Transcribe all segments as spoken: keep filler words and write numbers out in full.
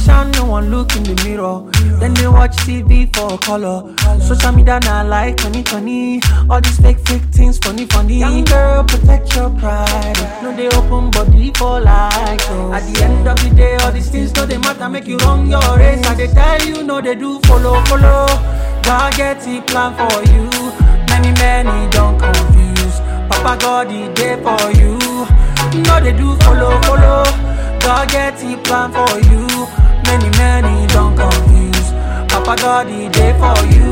Generation, no one look in the mirror. Then they watch T V for color. Social media now like honey, honey. All these fake, fake things, funny, funny. Young girl, protect your pride. No, they open body for likes. So at the end of the day, all these things no they matter. Make you run your race. I they tell you, no they do follow, follow. God get a plan for you. Many, many don't confuse. Papa God is there for you. No they do follow, follow. God get a plan for you. Many, many don't confuse. Papa God is there for you,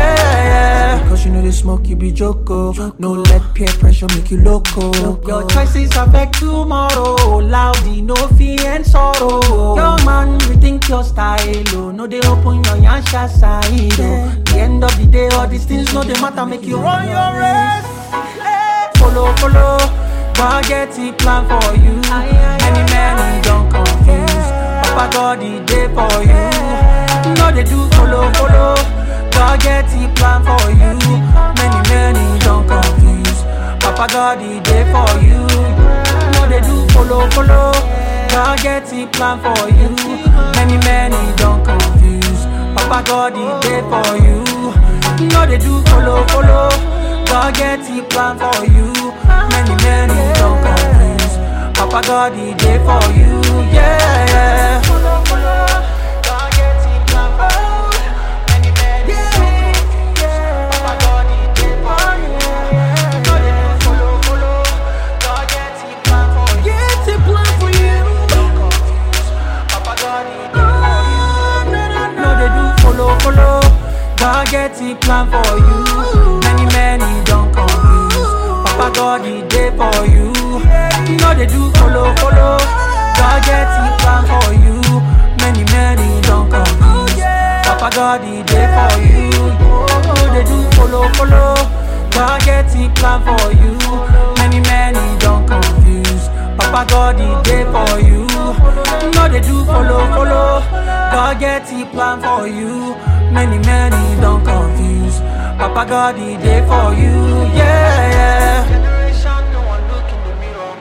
yeah. Because you know the smoke you be joko. No let peer pressure make you loco. Your choices affect tomorrow. Loudy, no fear and sorrow. Your man rethink your style. Oh. No they open your yansha side. Oh. The end of the day, all these things no they matter. Make you run your race. Follow, follow. God get a plan for you. Many, many don't confuse. Papa God is there for you. No they do follow, follow. God get a plan for you. Many, many don't confuse. Papa God is there for you. No they do follow, follow. God get a plan for you. Many, many don't confuse. Papa God is there for you. No they do follow, follow. God get a plan for you. Many, many don't confuse. Papa God is there for you, yeah. Follow, follow. God get a plan for you. Many, many don't confuse. Papa God is there for you. No they do follow, follow. God get a plan for you. Get a plan for you. Don't confuse. Papa God is there for you. No they do follow, follow. God get a plan for you. Many, many don't confuse. Papa God is there for you. No they do follow, follow. God get a plan for you. Many, many don't confuse. Papa God is there for you. No they do follow, follow. God get a plan for you. Many, many don't confuse. Papa God is there for you. No they do follow, follow. God get a plan for you. Many, many don't confuse. Papa God is there for you, yeah. Generation, no one look in the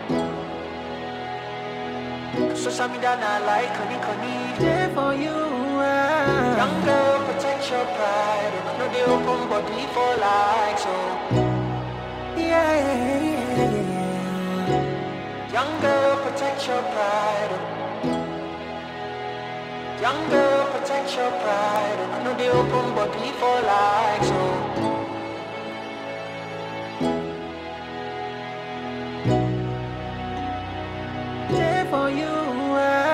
mirror. Social media not like honey, honey. There for you, yeah. Young girl, protect your pride. No, they open body for likes, so yeah, yeah, yeah, yeah. Young girl, protect your pride. Young girl, protect your pride. No, they open body for likes, so there for you.